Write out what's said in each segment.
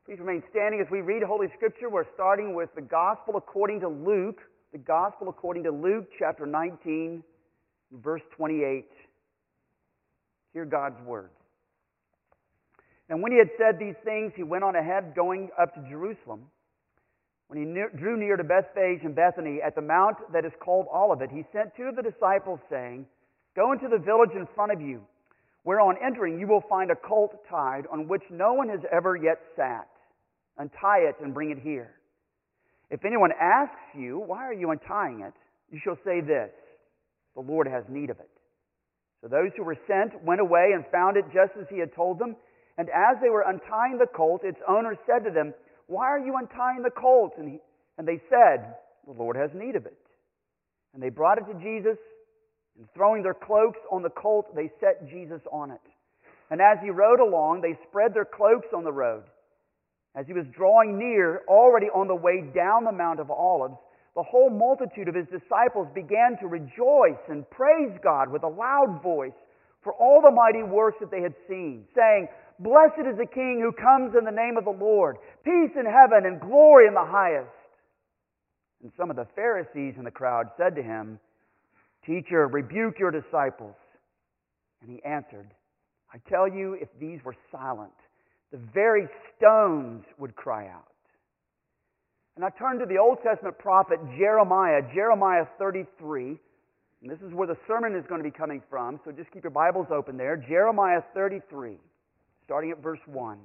Please remain standing as we read Holy Scripture. We're starting with the Gospel according to Luke. The Gospel according to Luke, chapter 19, verse 28. Hear God's word. And when he had said these things, he went on ahead, going up to Jerusalem. When he drew near to Bethphage and Bethany, at the mount that is called Olivet, he sent two of the disciples, saying, "Go into the village in front of you, where on entering you will find a colt tied, on which no one has ever yet sat. Untie it and bring it here. If anyone asks you, 'Why are you untying it?' you shall say this, 'The Lord has need of it.'" So those who were sent went away and found it just as he had told them. And as they were untying the colt, its owner said to them, "Why are you untying the colt?" And they said, "The Lord has need of it." And they brought it to Jesus, and throwing their cloaks on the colt, they set Jesus on it. And as he rode along, they spread their cloaks on the road. As he was drawing near, already on the way down the Mount of Olives, the whole multitude of his disciples began to rejoice and praise God with a loud voice for all the mighty works that they had seen, saying, "Blessed is the King who comes in the name of the Lord, peace in heaven and glory in the highest." And some of the Pharisees in the crowd said to him, "Teacher, rebuke your disciples." And he answered, "I tell you, if these were silent, the very stones would cry out." And I turn to the Old Testament prophet Jeremiah, Jeremiah 33. And this is where the sermon is going to be coming from, so just keep your Bibles open there. Jeremiah 33, starting at verse 1.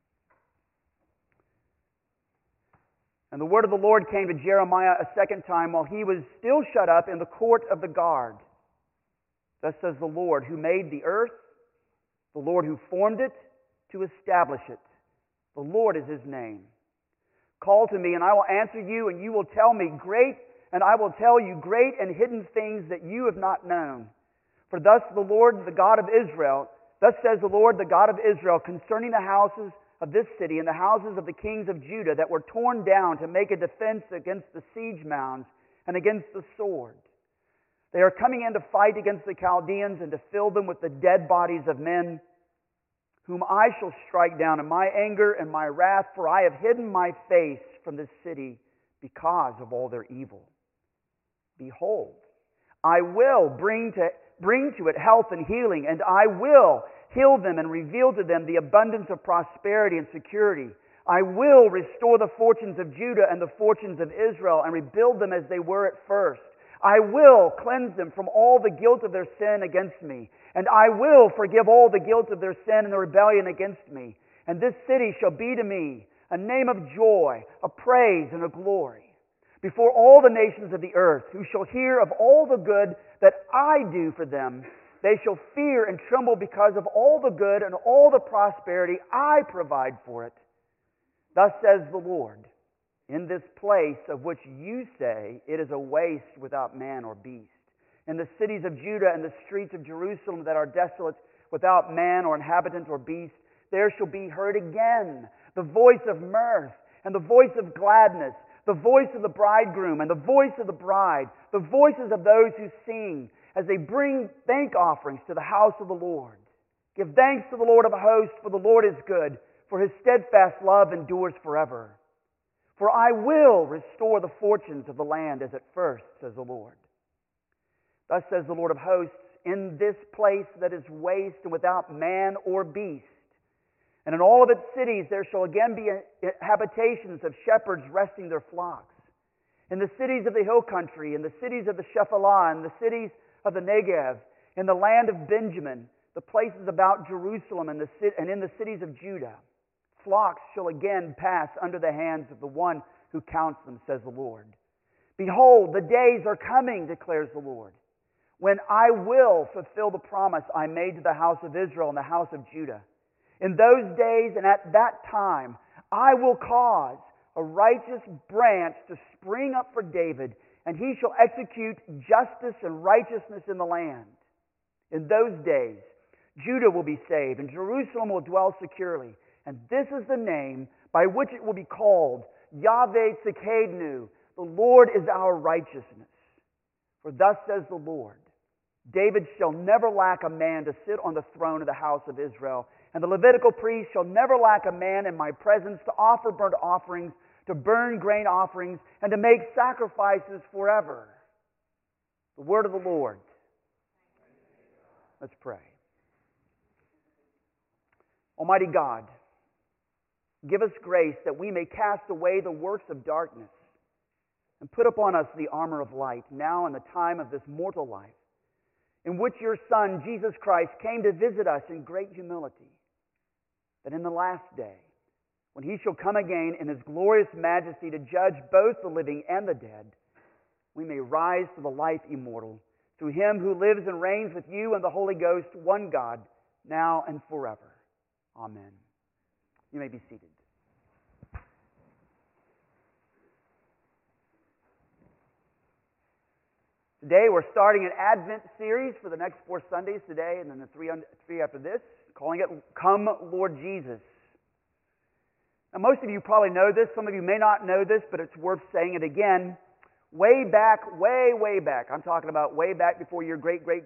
"And the word of the Lord came to Jeremiah a second time while he was still shut up in the court of the guard. Thus says the Lord, who made the earth, the Lord who formed it, to establish it. The Lord is his name. Call to me, and I will answer you, and you will tell me and I will tell you great and hidden things that you have not known. For thus says the Lord, the God of Israel, concerning the houses of this city and the houses of the kings of Judah that were torn down to make a defense against the siege mounds and against the sword. They are coming in to fight against the Chaldeans and to fill them with the dead bodies of men, whom I shall strike down in my anger and my wrath, for I have hidden my face from this city because of all their evil. Behold, I will bring to it health and healing, and I will heal them and reveal to them the abundance of prosperity and security. I will restore the fortunes of Judah and the fortunes of Israel and rebuild them as they were at first. I will cleanse them from all the guilt of their sin against me, and I will forgive all the guilt of their sin and the rebellion against me. And this city shall be to me a name of joy, a praise, and a glory before all the nations of the earth, who shall hear of all the good that I do for them. They shall fear and tremble because of all the good and all the prosperity I provide for it. Thus says the Lord, in this place of which you say it is a waste without man or beast, in the cities of Judah and the streets of Jerusalem that are desolate without man or inhabitant or beast, there shall be heard again the voice of mirth and the voice of gladness, the voice of the bridegroom and the voice of the bride, the voices of those who sing as they bring thank offerings to the house of the Lord. Give thanks to the Lord of hosts, for the Lord is good, for his steadfast love endures forever. For I will restore the fortunes of the land as at first, says the Lord. Thus says the Lord of hosts, in this place that is waste and without man or beast, and in all of its cities there shall again be habitations of shepherds resting their flocks. In the cities of the hill country, in the cities of the Shephelah, in the cities of the Negev, in the land of Benjamin, the places about Jerusalem and in the cities of Judah, flocks shall again pass under the hands of the one who counts them, says the Lord. Behold, the days are coming, declares the Lord, when I will fulfill the promise I made to the house of Israel and the house of Judah. In those days and at that time, I will cause a righteous branch to spring up for David, and he shall execute justice and righteousness in the land. In those days, Judah will be saved, and Jerusalem will dwell securely. And this is the name by which it will be called, Yahweh Tzidkenu, the Lord is our righteousness. For thus says the Lord, David shall never lack a man to sit on the throne of the house of Israel, And the Levitical priest shall never lack a man in my presence to offer burnt offerings, to burn grain offerings, and to make sacrifices forever. The word of the Lord. Let's pray. Almighty God, give us grace that we may cast away the works of darkness and put upon us the armor of light, now in the time of this mortal life, in which your Son, Jesus Christ, came to visit us in great humility, that in the last day, when he shall come again in his glorious majesty to judge both the living and the dead, we may rise to the life immortal, through him who lives and reigns with you and the Holy Ghost, one God, now and forever. Amen. You may be seated. Today we're starting an Advent series for the next 4 Sundays today, and then the three after this, calling it Come, Lord Jesus. Now most of you probably know this, some of you may not know this, but it's worth saying it again. Way back, way back, I'm talking about way back before your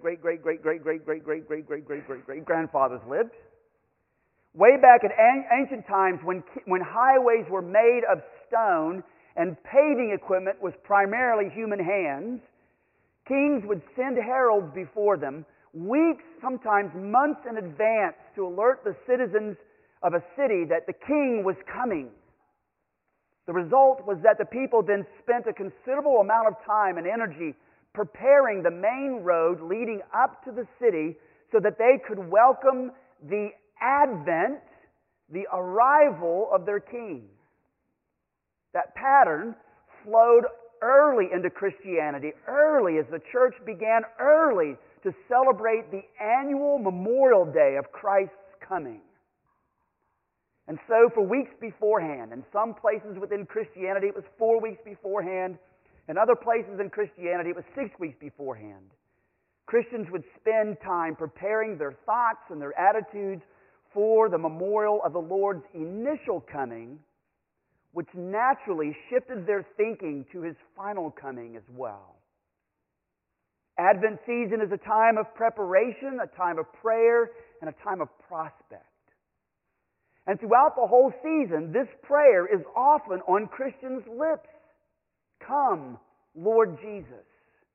great-great-great-great-great-great-great-great-great-great-great-grandfathers lived. Way back in ancient times when highways were made of stone and paving equipment was primarily human hands, kings would send heralds before them, weeks, sometimes months in advance, to alert the citizens of a city that the king was coming. The result was that the people then spent a considerable amount of time and energy preparing the main road leading up to the city so that they could welcome the advent, the arrival of their king. That pattern flowed early into Christianity, early as the church began early to celebrate the annual Memorial Day of Christ's coming. And so for weeks beforehand, in some places within Christianity it was 4 weeks beforehand, in other places in Christianity it was 6 weeks beforehand, Christians would spend time preparing their thoughts and their attitudes for the memorial of the Lord's initial coming, which naturally shifted their thinking to his final coming as well. Advent season is a time of preparation, a time of prayer, and a time of prospect. And throughout the whole season, this prayer is often on Christians' lips. Come, Lord Jesus.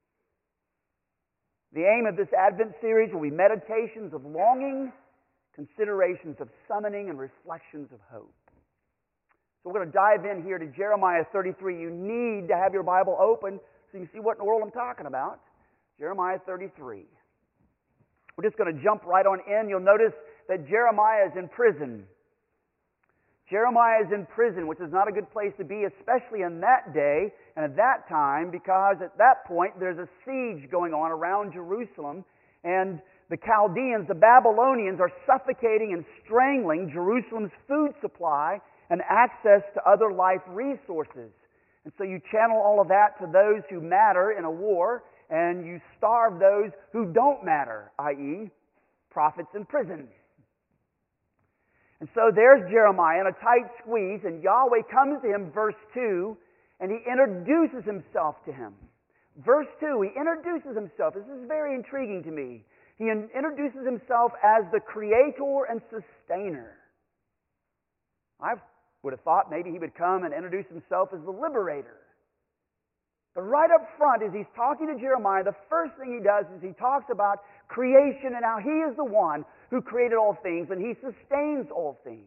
The aim of this Advent series will be meditations of longing, considerations of summoning, and reflections of hope. So we're going to dive in here to Jeremiah 33. You need to have your Bible open so you can see what in the world I'm talking about. Jeremiah 33. We're just going to jump right on in. You'll notice that Jeremiah is in prison. Jeremiah is in prison, which is not a good place to be, especially in that day and at that time, because at that point there's a siege going on around Jerusalem, and the Chaldeans, the Babylonians, are suffocating and strangling Jerusalem's food supply and access to other life resources. And so you channel all of that to those who matter in a war, and you starve those who don't matter, i.e., prophets in prison. And so there's Jeremiah in a tight squeeze, and Yahweh comes to him, verse 2, and he introduces himself to him. Verse 2, he introduces himself. This is very intriguing to me. He introduces himself as the creator and sustainer. I would have thought maybe he would come and introduce himself as the liberator. But right up front, as he's talking to Jeremiah, the first thing he does is he talks about creation and how he is the one who created all things and he sustains all things.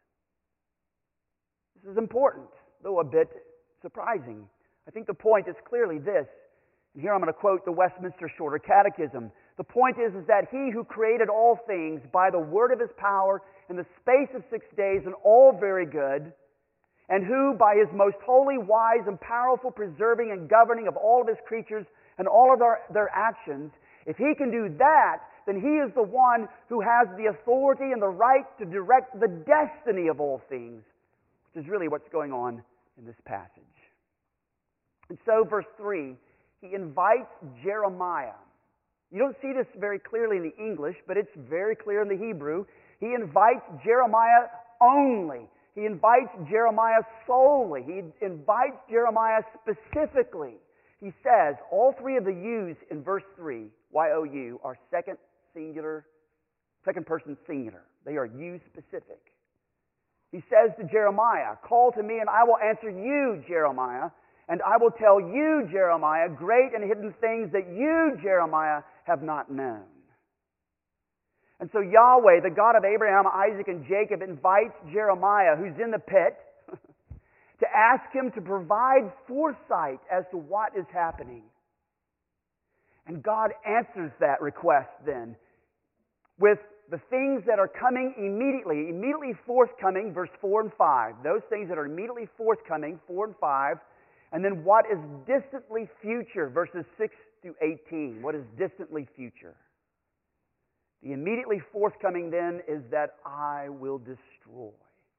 This is important, though a bit surprising. I think the point is clearly this, and here I'm going to quote the Westminster Shorter Catechism. The point is that he who created all things by the word of his power in the space of 6 days, and all very good, and who by his most holy, wise, and powerful preserving and governing of all of his creatures and all of their actions, if he can do that, then he is the one who has the authority and the right to direct the destiny of all things, which is really what's going on in this passage. And so, verse 3, he invites Jeremiah. You don't see this very clearly in the English, but it's very clear in the Hebrew. He invites Jeremiah only. He invites Jeremiah solely. He invites Jeremiah specifically. He says all three of the yous in verse 3, Y-O-U, are second person singular. They are you specific. He says to Jeremiah, call to me and I will answer you, Jeremiah, and I will tell you, Jeremiah, great and hidden things that you, Jeremiah, have not known. And so Yahweh, the God of Abraham, Isaac, and Jacob, invites Jeremiah, who's in the pit, to ask him to provide foresight as to what is happening. And God answers that request then with the things that are coming immediately forthcoming, verse 4 and 5. Those things that are immediately forthcoming, 4 and 5. And then what is distantly future, verses 6 to 18. What is distantly future? The immediately forthcoming then is that I will destroy.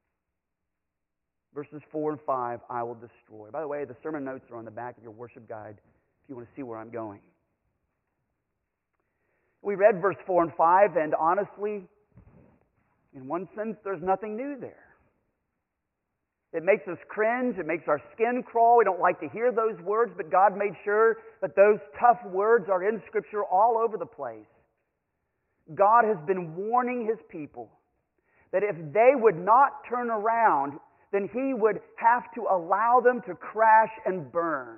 Verses 4 and 5, I will destroy. By the way, the sermon notes are on the back of your worship guide if you want to see where I'm going. We read verse 4 and 5, and honestly, in one sense, there's nothing new there. It makes us cringe. It makes our skin crawl. We don't like to hear those words, but God made sure that those tough words are in Scripture all over the place. God has been warning His people that if they would not turn around, then He would have to allow them to crash and burn.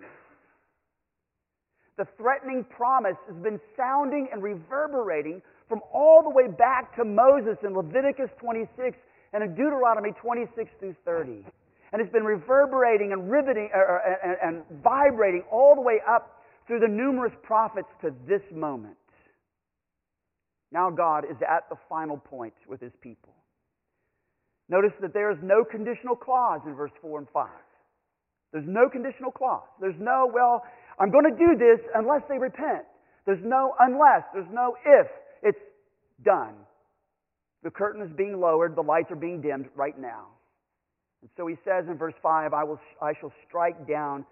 The threatening promise has been sounding and reverberating from all the way back to Moses in Leviticus 26 and in Deuteronomy 26 through 30. And it's been reverberating and riveting and vibrating all the way up through the numerous prophets to this moment. Now God is at the final point with His people. Notice that there is no conditional clause in verse 4 and 5. There's no conditional clause. There's no, well, I'm going to do this unless they repent. There's no unless. There's no if. It's done. The curtain is being lowered. The lights are being dimmed right now. And so He says in verse 5, I shall strike down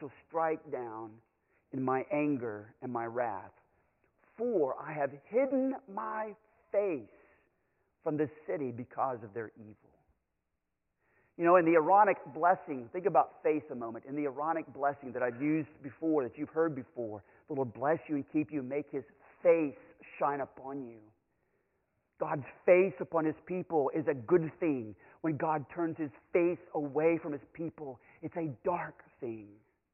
in my anger and my wrath. For I have hidden my face from this city because of their evil. You know, in the Aaronic blessing, think about face a moment. In the Aaronic blessing that I've used before, that you've heard before, the Lord bless you and keep you, make His face shine upon you. God's face upon His people is a good thing. When God turns His face away from His people, it's a dark thing.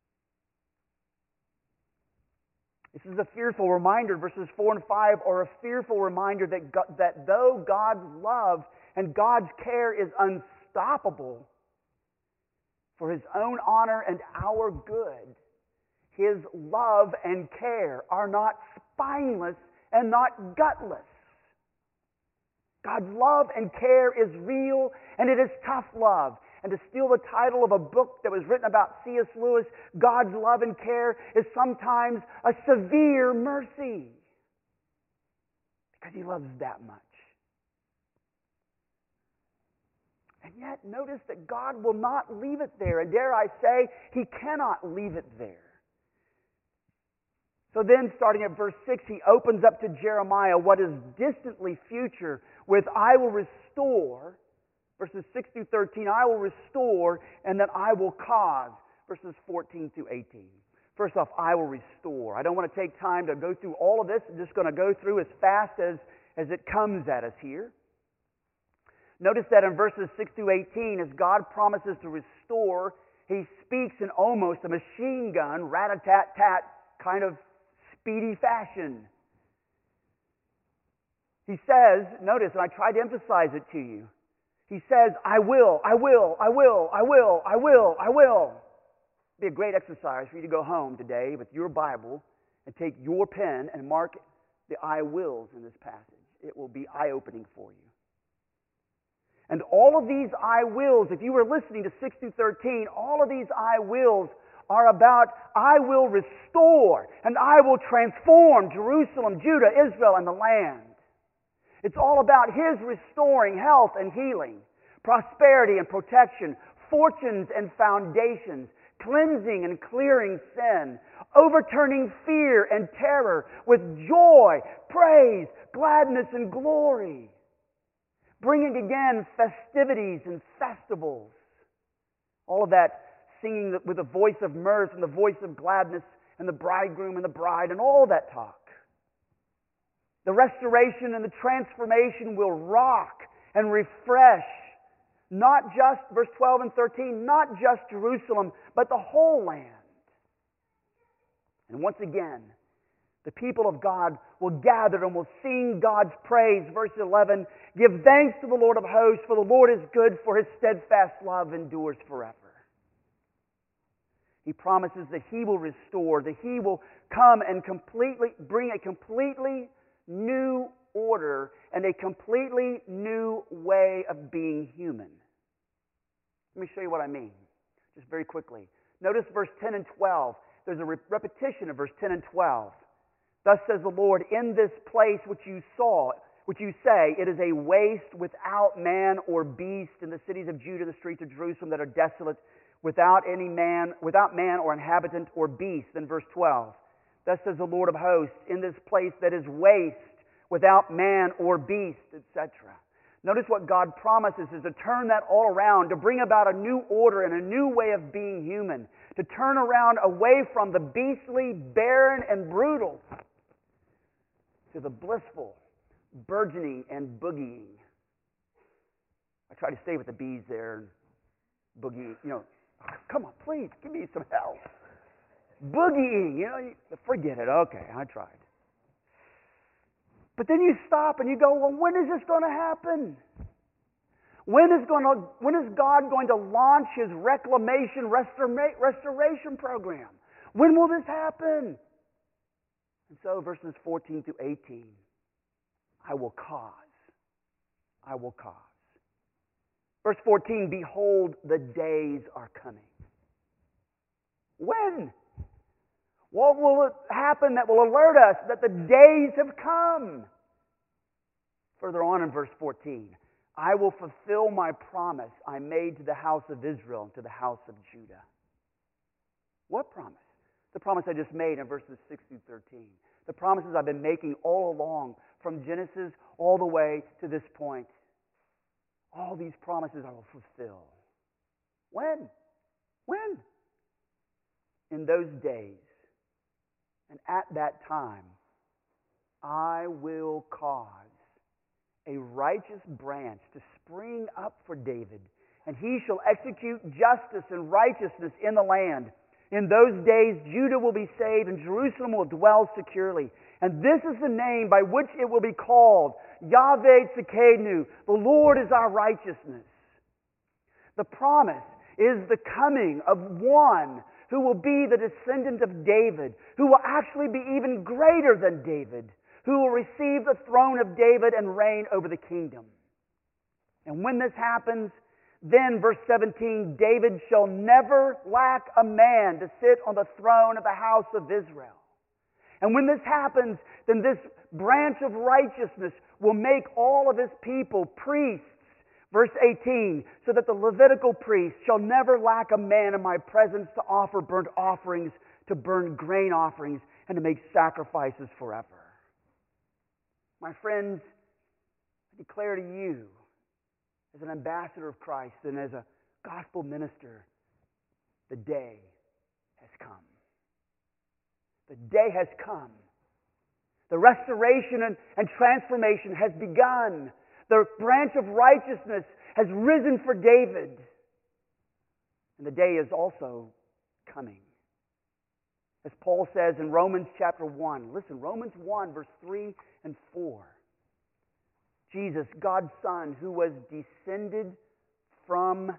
This is a fearful reminder. Verses 4 and 5 are a fearful reminder that though God's love and God's care is unstoppable for His own honor and our good, His love and care are not spineless and not gutless. God's love and care is real, and it is tough love. And to steal the title of a book that was written about C.S. Lewis, God's love and care is sometimes a severe mercy. Because He loves that much. And yet, notice that God will not leave it there. And dare I say, He cannot leave it there. So then, starting at verse 6, He opens up to Jeremiah what is distantly future with, I will restore. Verses 6 through 13, I will restore, and then I will cause. Verses 14 through 18. First off, I will restore. I don't want to take time to go through all of this. I'm just going to go through as fast as it comes at us here. Notice that in verses 6 through 18, as God promises to restore, He speaks in almost a machine gun, rat-a-tat-tat kind of speedy fashion. He says, notice, and I tried to emphasize it to you, He says, I will. It'd be a great exercise for you to go home today with your Bible and take your pen and mark the I wills in this passage. It will be eye-opening for you. And all of these I wills, if you were listening to 6 through 13, all of these I wills are about I will restore and I will transform Jerusalem, Judah, Israel, and the land. It's all about His restoring health and healing, prosperity and protection, fortunes and foundations, cleansing and clearing sin, overturning fear and terror with joy, praise, gladness, and glory, bringing again festivities and festivals. All of that singing with a voice of mirth and the voice of gladness and the bridegroom and the bride and all that talk. The restoration and the transformation will rock and refresh not just, verse 12 and 13, not just Jerusalem, but the whole land. And once again, the people of God will gather and will sing God's praise. Verse 11, give thanks to the Lord of hosts, for the Lord is good, for His steadfast love endures forever. He promises that He will restore, that He will come and bring a completely new order and a completely new way of being human. Let me show you what I mean, just very quickly. Notice verse 10 and 12. There's a repetition of verse 10 and 12. Thus says the Lord, in this place which you say, it is a waste without man or beast in the cities of Judah, the streets of Jerusalem that are desolate, without man or inhabitant or beast. Then verse 12. Thus says the Lord of hosts, in this place that is waste, without man or beast, etc. Notice what God promises is to turn that all around, to bring about a new order and a new way of being human, to turn around away from the beastly, barren, and brutal to the blissful, burgeoning, and boogieing. I try to stay with the bees there and boogieing, come on, please, give me some help. Boogieing, forget it. Okay, I tried. But then you stop and you go, well, when is this going to happen? When is God going to launch His reclamation, restoration program? When will this happen? And so verses 14 through 18, I will cause. Verse 14, behold, the days are coming. When? What will it happen that will alert us that the days have come? Further on in verse 14, I will fulfill my promise I made to the house of Israel and to the house of Judah. What promise? The promise I just made in verses 6 through 13. The promises I've been making all along, from Genesis all the way to this point. All these promises I will fulfill. When? When? In those days, and at that time, I will cause a righteous branch to spring up for David, and he shall execute justice and righteousness in the land. In those days, Judah will be saved, and Jerusalem will dwell securely. And this is the name by which it will be called, Yahweh Tzidkenu, the Lord is our righteousness. The promise is the coming of one who will be the descendant of David, who will actually be even greater than David, who will receive the throne of David and reign over the kingdom. And when this happens, then, verse 17, David shall never lack a man to sit on the throne of the house of Israel. And when this happens, then this branch of righteousness will make all of His people priests. Verse 18, so that the Levitical priest shall never lack a man in my presence to offer burnt offerings, to burn grain offerings, and to make sacrifices forever. My friends, I declare to you, as an ambassador of Christ and as a gospel minister, the day has come. The day has come. The restoration and transformation has begun. The branch of righteousness has risen for David. And the day is also coming. As Paul says in Romans chapter 1, listen, Romans 1, verse 3 and 4. Jesus, God's Son, who was descended from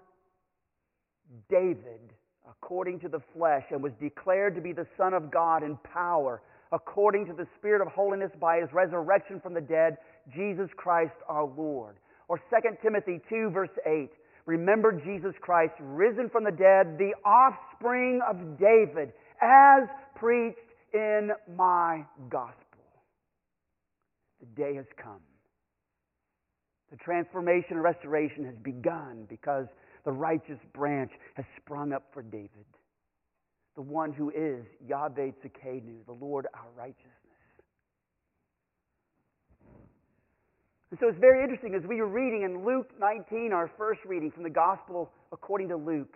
David according to the flesh and was declared to be the Son of God in power, according to the Spirit of holiness by His resurrection from the dead, Jesus Christ our Lord. Or 2 Timothy 2, verse 8. Remember Jesus Christ, risen from the dead, the offspring of David, as preached in my gospel. The day has come. The transformation and restoration has begun because the righteous branch has sprung up for David, the one who is Yahweh Tzidkenu, the Lord our righteousness. And so it's very interesting as we were reading in Luke 19, our first reading from the Gospel according to Luke.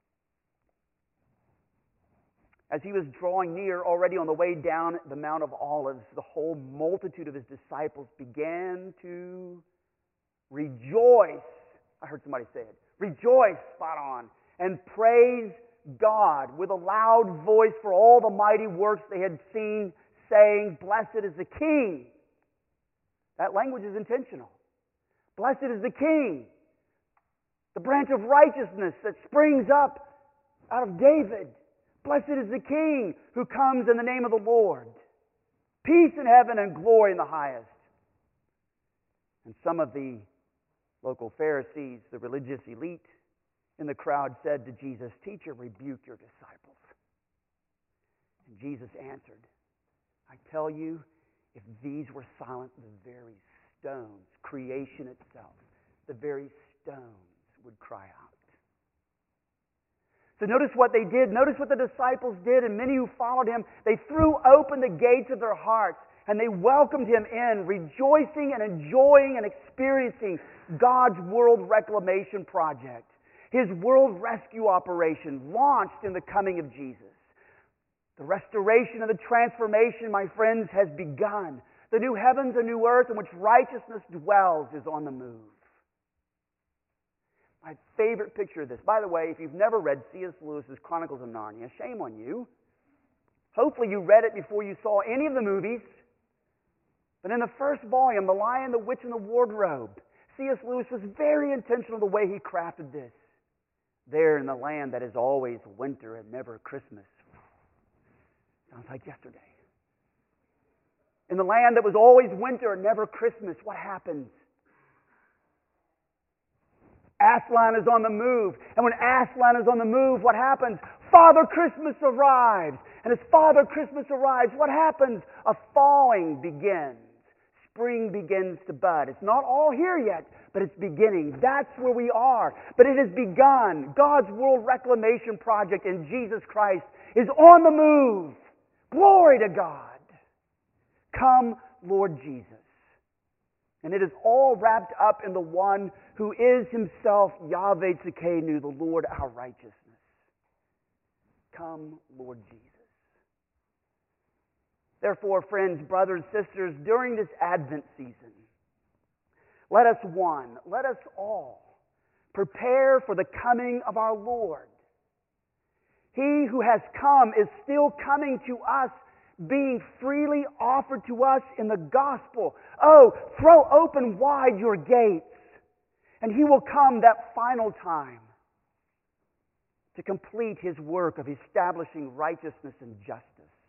As he was drawing near, already on the way down the Mount of Olives, the whole multitude of His disciples began to Rejoice. I heard somebody say it. Rejoice, spot on. And praise God with a loud voice for all the mighty works they had seen, saying, Blessed is the King. That language is intentional. Blessed is the King, the branch of righteousness that springs up out of David. Blessed is the King who comes in the name of the Lord. Peace in heaven and glory in the highest. And some of the local Pharisees, the religious elite in the crowd, said to Jesus, Teacher, rebuke your disciples. And Jesus answered, I tell you, if these were silent, the very stones, creation itself, the very stones would cry out. So notice what they did. Notice what the disciples did, and many who followed him, they threw open the gates of their hearts, and they welcomed him in, rejoicing and enjoying and experiencing God's world reclamation project, his world rescue operation launched in the coming of Jesus. The restoration and the transformation, my friends, has begun. The new heavens and new earth in which righteousness dwells is on the move. My favorite picture of this, by the way, if you've never read C.S. Lewis's Chronicles of Narnia, shame on you. Hopefully you read it before you saw any of the movies. But in the first volume, The Lion, the Witch, and the Wardrobe, C.S. Lewis was very intentional the way he crafted this. There in the land that is always winter and never Christmas. Sounds like yesterday. In the land that was always winter and never Christmas, what happens? Aslan is on the move. And when Aslan is on the move, what happens? Father Christmas arrives. And as Father Christmas arrives, what happens? A thawing begins. Spring begins to bud. It's not all here yet, but it's beginning. That's where we are. But it has begun. God's world reclamation project in Jesus Christ is on the move. Glory to God. Come, Lord Jesus. And it is all wrapped up in the one who is himself Yahweh Tzidkenu, the Lord our righteousness. Come, Lord Jesus. Therefore, friends, brothers, sisters, during this Advent season, let us all prepare for the coming of our Lord. He who has come is still coming to us, being freely offered to us in the gospel. Oh, throw open wide your gates, and he will come that final time to complete his work of establishing righteousness and justice.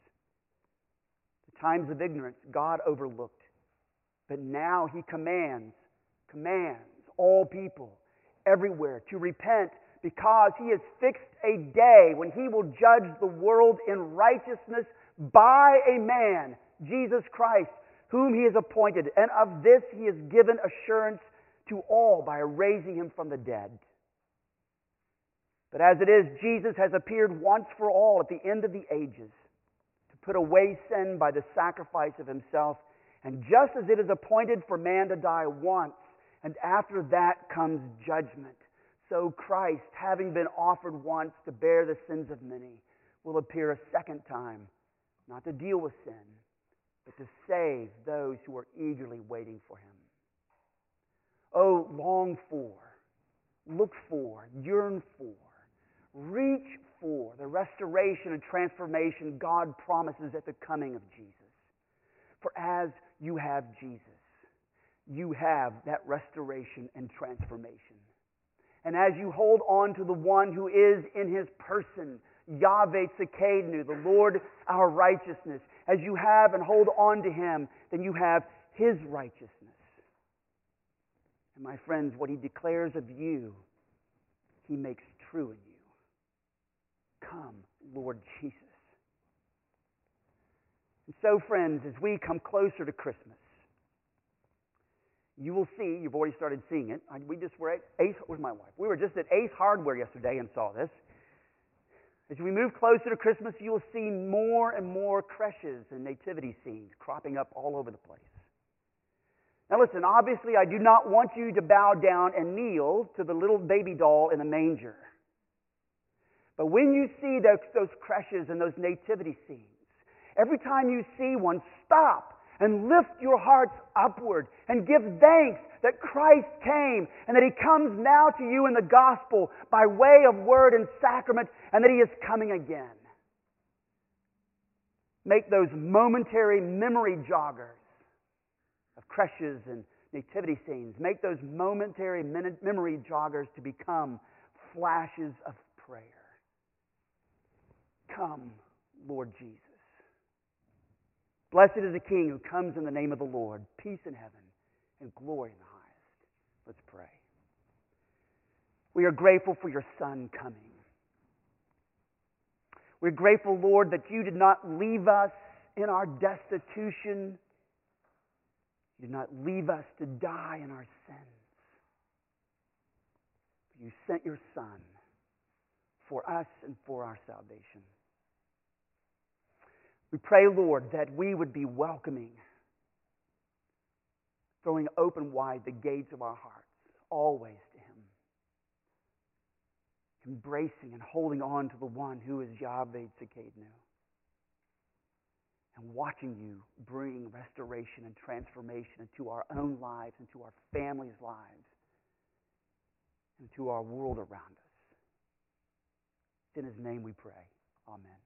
The times of ignorance God overlooked, but now he commands all people everywhere to repent, because he has fixed a day when he will judge the world in righteousness by a man, Jesus Christ, whom he has appointed. And of this he has given assurance to all by raising him from the dead. But as it is, Jesus has appeared once for all at the end of the ages to put away sin by the sacrifice of himself. And just as it is appointed for man to die once, and after that comes judgment, so Christ, having been offered once to bear the sins of many, will appear a second time, not to deal with sin, but to save those who are eagerly waiting for him. Oh, long for, look for, yearn for, reach for the restoration and transformation God promises at the coming of Jesus. For as you have Jesus, you have that restoration and transformation. And as you hold on to the one who is in his person, Yahweh Tzidkenu, the Lord our righteousness, as you have and hold on to him, then you have his righteousness. And my friends, what he declares of you, he makes true in you. Come, Lord Jesus. And so, friends, as we come closer to Christmas, you will see, you've already started seeing it. We just were at Ace, where's my wife? We were just at Ace Hardware yesterday and saw this. As we move closer to Christmas, you will see more and more creches and nativity scenes cropping up all over the place. Now listen, obviously I do not want you to bow down and kneel to the little baby doll in the manger. But when you see those creches and those nativity scenes, every time you see one, stop and lift your hearts upward and give thanks that Christ came and that He comes now to you in the gospel by way of word and sacrament, and that He is coming again. Make those momentary memory joggers of creches and nativity scenes. Make those momentary memory joggers to become flashes of prayer. Come, Lord Jesus. Blessed is the King who comes in the name of the Lord. Peace in heaven and glory in the highest. Let's pray. We are grateful for your Son coming. We're grateful, Lord, that you did not leave us in our destitution. You did not leave us to die in our sins. But you sent your Son for us and for our salvation. We pray, Lord, that we would be welcoming, throwing open wide the gates of our hearts, always to Him. Embracing and holding on to the one who is Yahweh Tzidkenu. And watching you bring restoration and transformation into our own lives, into our families' lives, into our world around us. It's in His name we pray. Amen.